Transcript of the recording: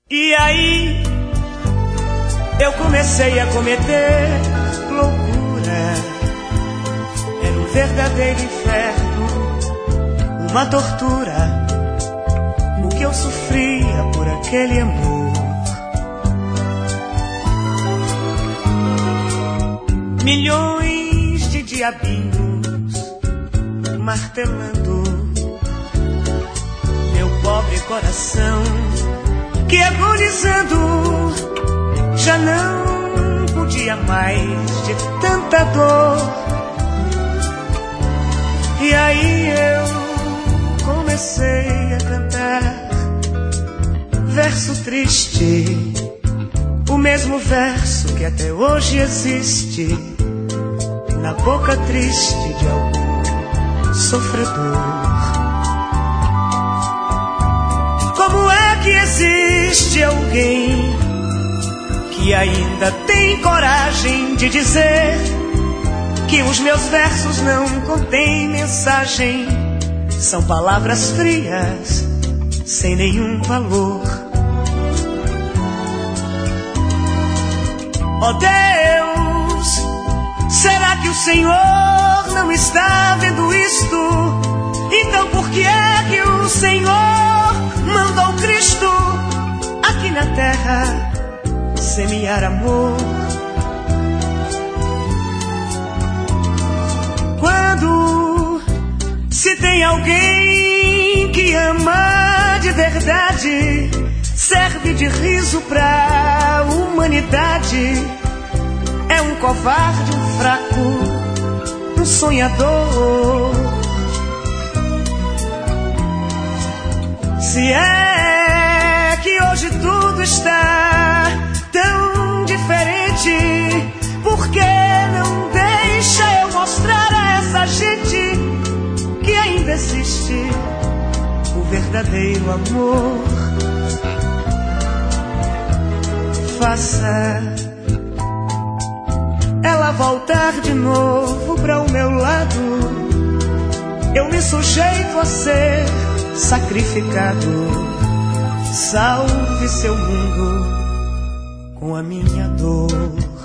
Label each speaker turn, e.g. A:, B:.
A: E aí eu comecei a cometer loucura. Era um verdadeiro inferno, uma tortura, o que eu sofria por aquele amor. Milhões de diabinhos martelando meu pobre coração, que agonizando já não podia mais de tanta dor. E aí eu comecei a cantar verso triste, o mesmo verso que até hoje existe na boca triste de algum sofredor. Como é que existe alguém que ainda tem coragem de dizer que os meus versos não contêm mensagem? São palavras frias, sem nenhum valor. Oh Deus, será que o Senhor não está vendo isto? Então por que é que o Senhor mandou Cristo aqui na terra semear amor? Quando se tem alguém que ama de verdade, serve de riso pra humanidade, é um covarde, um fraco, um sonhador. Se é que hoje tudo está tão diferente, por que não deixa eu mostrar a essa gente que ainda existe o verdadeiro amor? Faça ela voltar de novo pra o meu lado, eu me sujeito a ser sacrificado. Salve seu mundo com a minha dor.